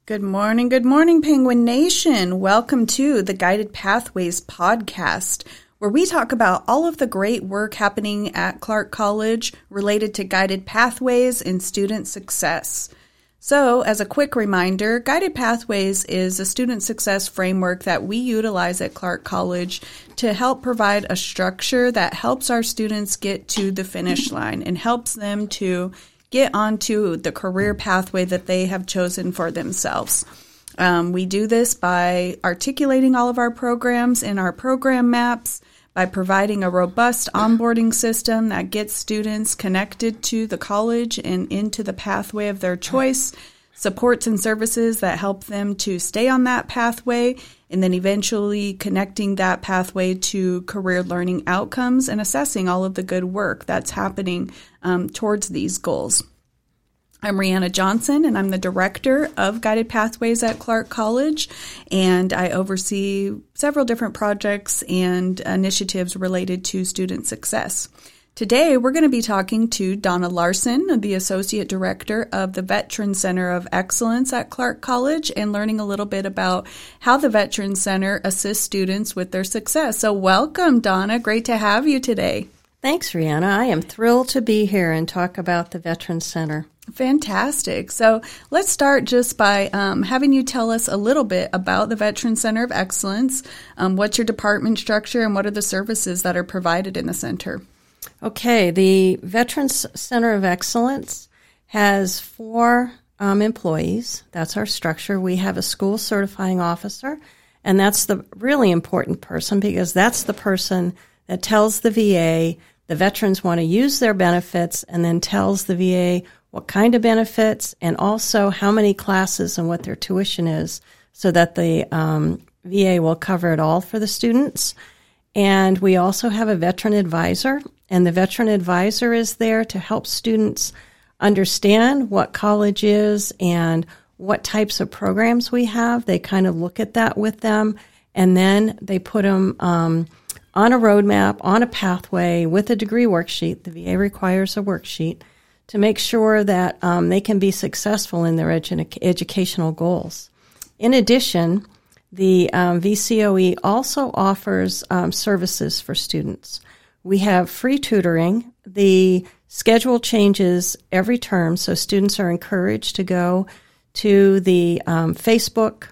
Good morning, Penguin Nation. Welcome to the Guided Pathways podcast, where we talk about all of the great work happening at Clark College related to guided pathways and student success. So, as a quick reminder, Guided Pathways is a student success framework that we utilize at Clark College to help provide a structure that helps our students get to the finish line and helps them to get onto the career pathway that they have chosen for themselves. We do this by articulating all of our programs in our program maps, by providing a robust onboarding system that gets students connected to the college and into the pathway of their choice, supports and services that help them to stay on that pathway, and then eventually connecting that pathway to career learning outcomes and assessing all of the good work that's happening towards these goals. I'm Rihanna Johnson, and I'm the director of Guided Pathways at Clark College, and I oversee several different projects and initiatives related to student success. Today, we're going to be talking to Donna Larson, the Associate Director of the Veterans Center of Excellence at Clark College, and learning a little bit about how the Veterans Center assists students with their success. So welcome, Donna. Great to have you today. Thanks, Rihanna. I am thrilled to be here and talk about the Veterans Center. Fantastic. So let's start just by having you tell us a little bit about the Veterans Center of Excellence. What's your department structure and what are the services that are provided in the center? Okay, the Veterans Center of Excellence has 4 employees. That's our structure. We have a school certifying officer, and that's the really important person because that's the person that tells the VA the veterans want to use their benefits and then tells the VA what kind of benefits and also how many classes and what their tuition is so that the VA will cover it all for the students. And we also have a veteran advisor, and the veteran advisor is there to help students understand what college is and what types of programs we have. They kind of look at that with them, and then they put them on a roadmap, on a pathway with a degree worksheet. The VA requires a worksheet to make sure that they can be successful in their educational goals. In addition, the VCOE also offers services for students. We have free tutoring. The schedule changes every term, so students are encouraged to go to the Facebook,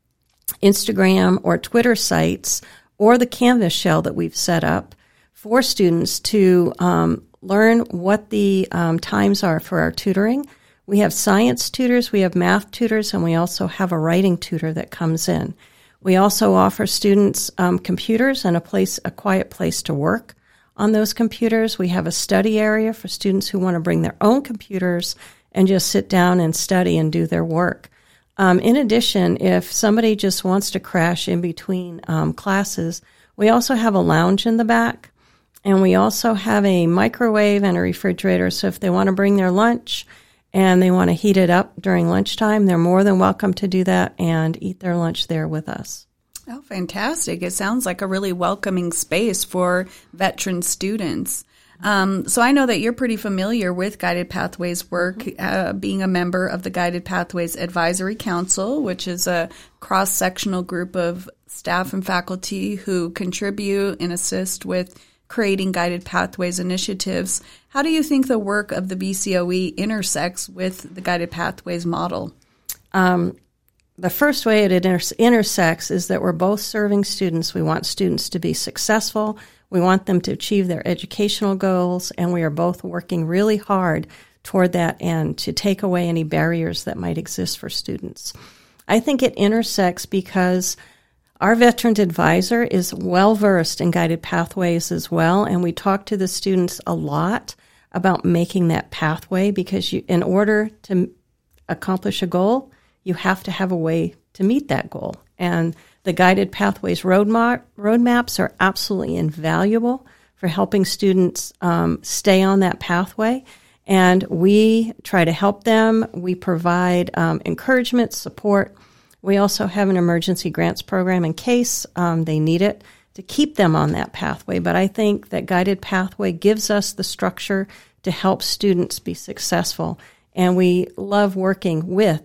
Instagram, or Twitter sites or the Canvas shell that we've set up for students to learn what the times are for our tutoring. We have science tutors, we have math tutors, and we also have a writing tutor that comes in. We also offer students computers and a quiet place to work on those computers. We have a study area for students who want to bring their own computers and just sit down and study and do their work. In addition, if somebody just wants to crash in between classes, we also have a lounge in the back, and we also have a microwave and a refrigerator. So if they want to bring their lunch and they want to heat it up during lunchtime, they're more than welcome to do that and eat their lunch there with us. Oh, fantastic. It sounds like a really welcoming space for veteran students. So I know that you're pretty familiar with Guided Pathways work, being a member of the Guided Pathways Advisory Council, which is a cross-sectional group of staff and faculty who contribute and assist with creating Guided Pathways initiatives. How do you think the work of the VCOE intersects with the Guided Pathways model? The first way it intersects is that we're both serving students. We want students to be successful. We want them to achieve their educational goals, and we are both working really hard toward that end to take away any barriers that might exist for students. I think it intersects because our Veterans Advisor is well-versed in Guided Pathways as well, and we talk to the students a lot about making that pathway because in order to accomplish a goal, you have to have a way to meet that goal. And the Guided Pathways roadmaps are absolutely invaluable for helping students stay on that pathway. And we try to help them. We provide encouragement, support. We also have an emergency grants program in case they need it to keep them on that pathway. But I think that Guided Pathway gives us the structure to help students be successful. And we love working with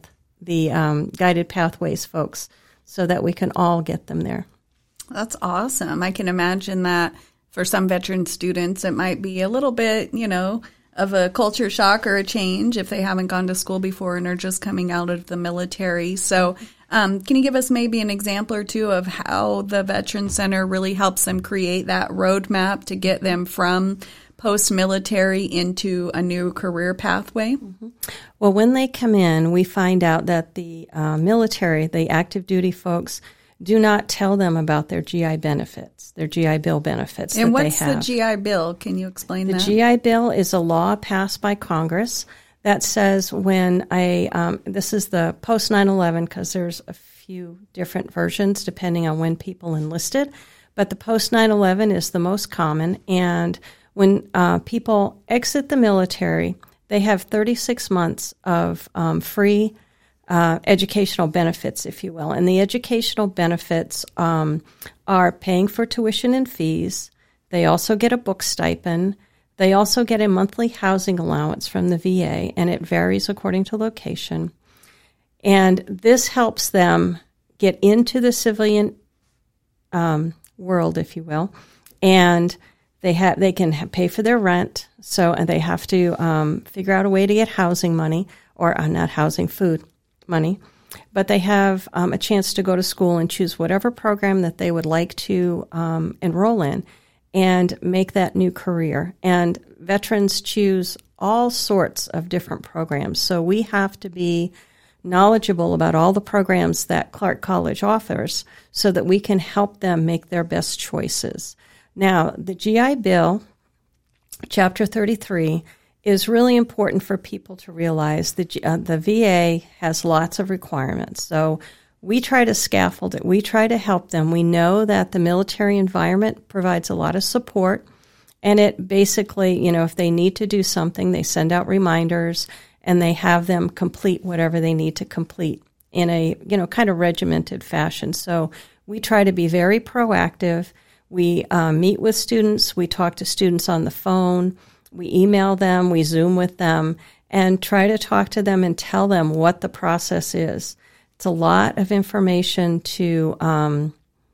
the Guided Pathways folks so that we can all get them there. That's awesome. I can imagine that for some veteran students, it might be a little bit, of a culture shock or a change if they haven't gone to school before and are just coming out of the military. So can you give us maybe an example or two of how the Veteran Center really helps them create that roadmap to get them from post-military into a new career pathway? Mm-hmm. Well, when they come in, we find out that the military, the active duty folks, do not tell them about their GI benefits, their GI Bill benefits and that they have. And what's the GI Bill? Can you explain that? The GI Bill is a law passed by Congress that says when this is the post 9/11 because there's a few different versions depending on when people enlisted, but the post 9/11 is the most common. And when people exit the military, they have 36 months of free educational benefits, if you will. And the educational benefits are paying for tuition and fees. They also get a book stipend. They also get a monthly housing allowance from the VA, and it varies according to location. And this helps them get into the civilian world, if you will, and they can pay for their rent. And they have to figure out a way to get housing money, or not housing, food money. But they have a chance to go to school and choose whatever program that they would like to enroll in and make that new career. And veterans choose all sorts of different programs. So we have to be knowledgeable about all the programs that Clark College offers so that we can help them make their best choices. Now, the GI Bill, Chapter 33, is really important for people to realize that the VA has lots of requirements. So we try to scaffold it. We try to help them. We know that the military environment provides a lot of support, and it basically, if they need to do something, they send out reminders, and they have them complete whatever they need to complete in a, kind of regimented fashion. So we try to be very proactive. We meet with students. We talk to students on the phone. We email them, we Zoom with them, and try to talk to them and tell them what the process is. It's a lot of information to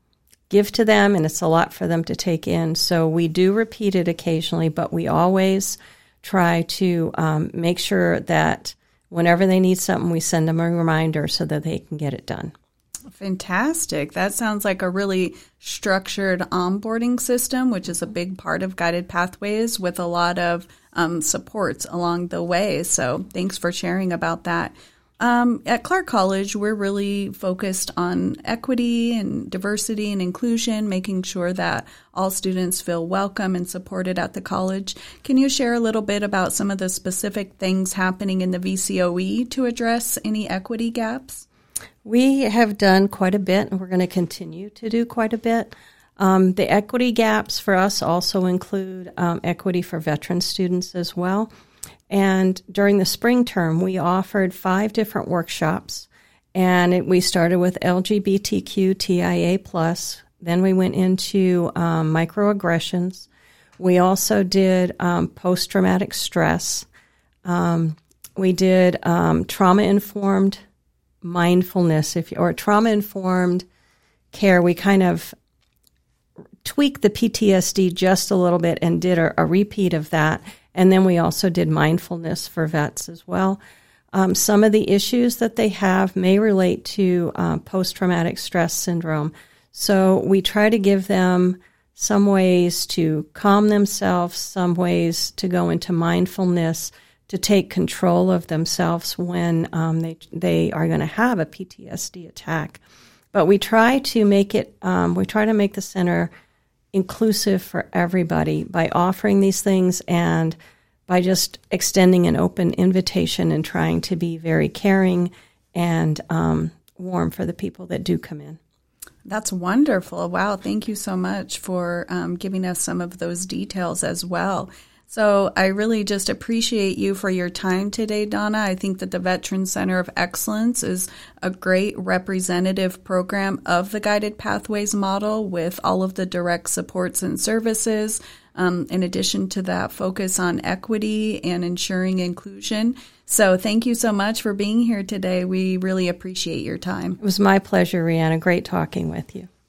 give to them, and it's a lot for them to take in. So we do repeat it occasionally, but we always try to make sure that whenever they need something, we send them a reminder so that they can get it done. Fantastic. That sounds like a really structured onboarding system, which is a big part of Guided Pathways, with a lot of supports along the way. So thanks for sharing about that. At Clark College, we're really focused on equity and diversity and inclusion, making sure that all students feel welcome and supported at the college. Can you share a little bit about some of the specific things happening in the VCOE to address any equity gaps? We have done quite a bit, and we're going to continue to do quite a bit. The equity gaps for us also include equity for veteran students as well. And during the spring term, we offered 5 different workshops, and we started with LGBTQ TIA+. Then we went into microaggressions. We also did post-traumatic stress. We did trauma-informed mindfulness, or trauma-informed care. We kind of tweaked the PTSD just a little bit and did a repeat of that. And then we also did mindfulness for vets as well. Some of the issues that they have may relate to post-traumatic stress syndrome. So we try to give them some ways to calm themselves, some ways to go into mindfulness, to take control of themselves when they are going to have a PTSD attack. But we try to make it, the center inclusive for everybody by offering these things and by just extending an open invitation and trying to be very caring and warm for the people that do come in. That's wonderful. Wow. Thank you so much for giving us some of those details as well. So I really just appreciate you for your time today, Donna. I think that the Veteran Center of Excellence is a great representative program of the Guided Pathways model with all of the direct supports and services, in addition to that focus on equity and ensuring inclusion. So thank you so much for being here today. We really appreciate your time. It was my pleasure, Rihanna. Great talking with you.